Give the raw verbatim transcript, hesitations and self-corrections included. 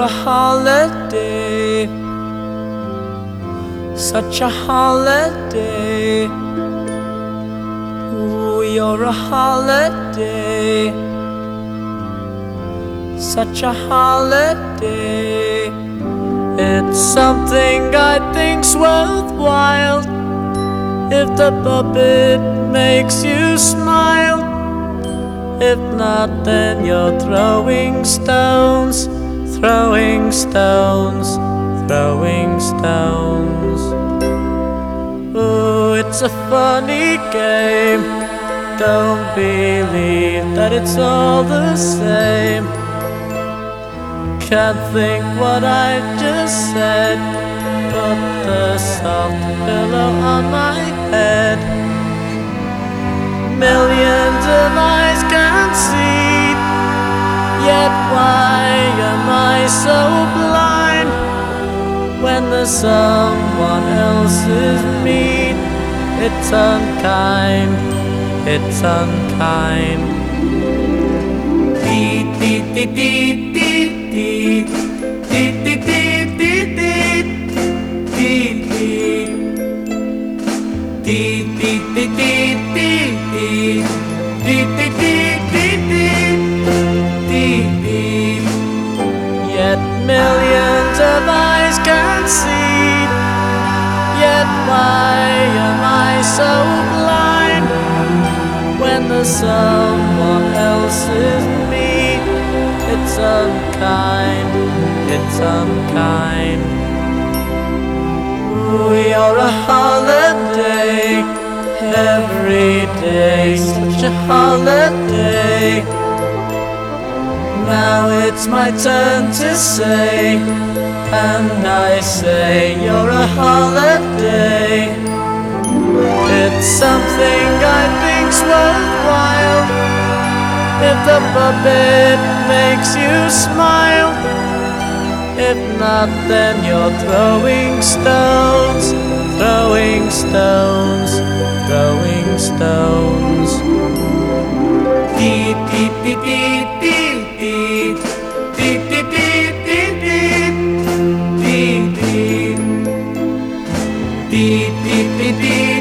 a holiday, such a holiday. Ooh, you're a holiday, such a holiday. It's something I think's worthwhile if the puppet makes you smile. If not, then you're throwing stones, throwing stones, throwing stones. Ooh, it's a funny game. Don't believe that it's all the same. Can't think what I just said. Put the soft pillow on my head. Millions of eyes can see, yet why am I so blind when there's someone else's meat? It's unkind, it's unkind. Deet, deet, deet, deet, deet, deet, deet, deet, deet, deet, deet, deet, deet, deet, deet. Yet millions of eyes can see, yet why am I so blind when there's someone else's meat? It's unkind, it's unkind. We are a holiday, every day, such a holiday. Now it's my turn to say, and I say you're a holiday. It's something I think's worthwhile if the puppet makes you smile. If not, then you're throwing stones, throwing stones, throwing stones. Deet, deet, deet, deet, deet, deet, deet, deet, deet, deet, deet, deet, deet, deet, deet, deet.